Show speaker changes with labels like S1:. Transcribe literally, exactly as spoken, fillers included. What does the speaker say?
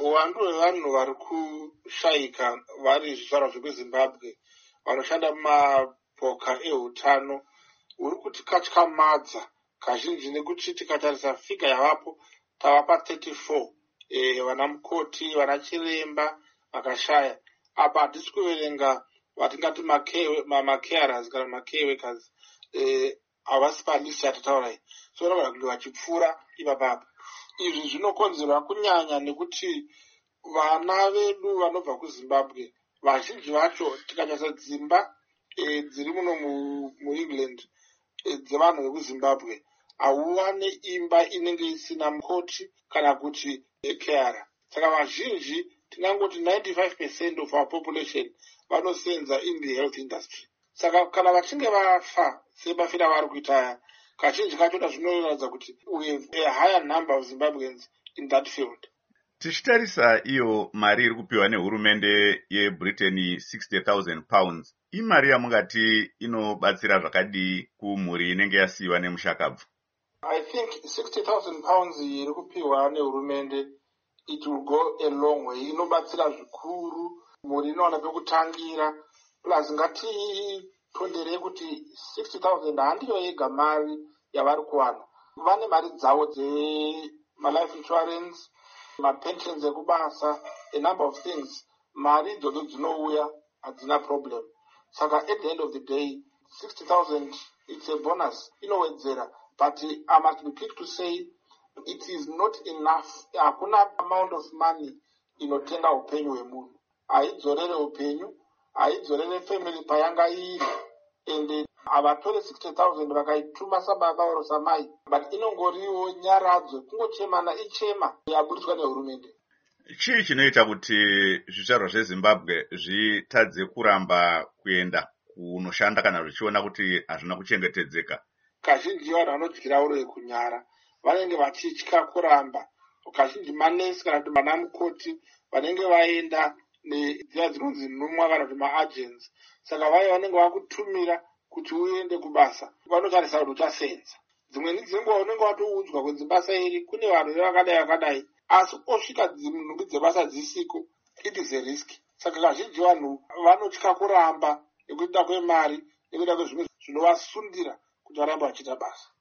S1: uwandu hwevanhu vari kushayika vari zvizvarwa zvekuzimbabwe vanoshanda mumapoka eutano uri kutikatyamadza kazhinji nekuti tikatarisa figa yavapo tava pa34 e, vana mukoti vana chiremba vakashaya. Apa hatisi kuverenga vatingati makearas kana makewekazi havasi palisi yatataurai, so vanogona kunge vachipfuura ipapapa. Izvi zvinokonzerwa kunyanya nekuti vana vedu vanobva kuzimbabwe vazhinji vacho tikanyasa dzimba e, dziri muno muengland e, dzevanhu vekuzimbabwe hauva neimba inenge isina mukoti kana kuti ekera. Saka vazhinji tingangoti ninety-five percent of our population vanosenza in the health industry. Saka kana vachinge vafa sebafira vari kuita kazhinji kacho zvinoratidza kuti we have a higher number of Zimbabweans in that field.
S2: Tichitarisa iyo mari iri kupiwa nehurumende yeBritain sixty thousand pounds, imari yamungati inobatsira zvakadii kumhuri inenge yasiyiwa nemushakabvu?
S1: I think sixty thousand pounds iri kupiwa nehurumende it will go a long way. Inobatsira zvikuru, mhuri inowana pekutangira, plus ngatitondere kuti sixty thousand handiyo yega mari yavari kuwana. Vane mari dzavo dzema-life insurance, ma-pensions ekubasa, a number of things. Mari idzodzo dzinouya hadzina problem. Saka at the end of the day, sixty thousand, it's a bonus, inowedzera. But I must be quick to say, it is not enough. Hakuna amount of money inotenga upenyu hwemunhu. Haidzorere upenyu, haidzorere family payanga iri. And havatore sixty thousand vakaituma sababa oro samai. But inongoriwo nyaradzo, kungochemana ichema yaburiswa nehurumende.
S2: Chii chinoita kuti zvizvarwa zveZimbabwe zvitadze kuramba kuenda kunoshanda kana zvichiona kuti hazvina kuchengetedzeka?
S1: Kazhinji vanhu vanodyira uro yekunyara, vanenge vachitya kuramba. Kazhinji manesi kana kuti vana mukoti vanenge vaenda nedziya dzinonzi nhumwa kana kuti maagents. Saka vaye vanenge vakutumira kuti uende kubasa, vanotarisa kuti uchasenza. Dzimweni dzenguva unenge watoudzwa kunzi basa iri kune vanhu vevakadai vakadai, asi osvika nhumbi dzebasa dzisiko, it is a risk. Saka kazhinji vanhu vanotya kuramba nekuda kwemari, nekuda kwezvimwe zvinovasundira kuti varambe vachiita basa.